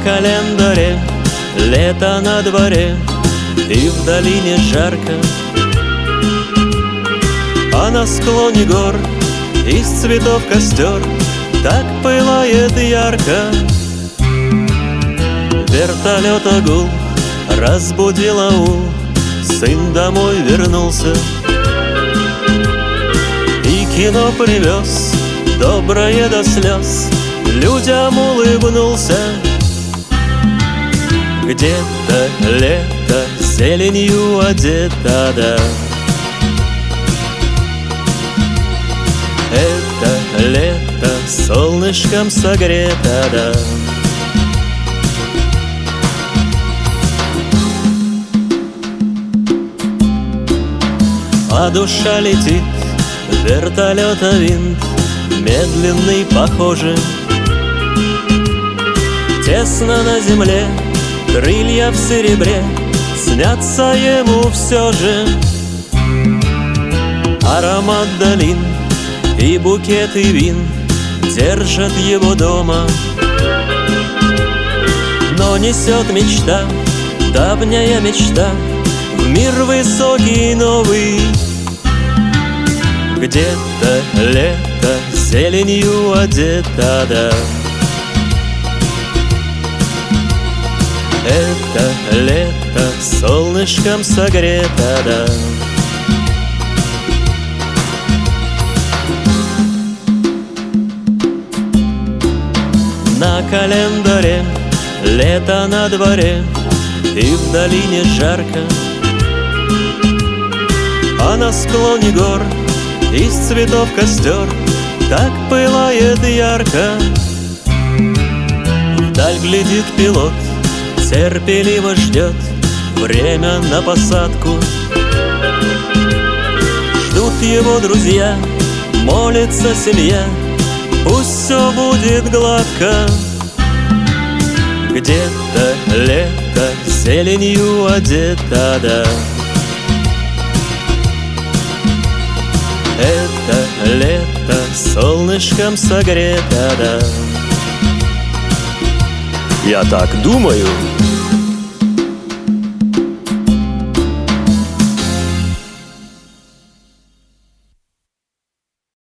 календаре лето на дворе, и в долине жарко, а на склоне гор из цветов костер так пылает ярко. Вертолета гул разбудил аул, сын домой вернулся и кино привез, доброе до слез, людям улыбнулся. Где-то лето зеленью одето, да, это лето солнышком согрето, да. А душа летит, вертолета винт, медленный, похожий. Тесно на земле, крылья в серебре, снятся ему все же. Аромат долин и букеты вин держат его дома, но несет мечта, давняя мечта, в мир высокий новый. Где-то лето зеленью одето, да, это лето солнышком согрето, да. На календаре лето на дворе, и в долине жарко, а на склоне гор из цветов костер так пылает ярко. Вдаль глядит пилот, терпеливо ждет время на посадку. Ждут его друзья, молится семья, пусть все будет гладко. Где-то лето зеленью одето, да, это лето солнышком согрето, да. Я так думаю.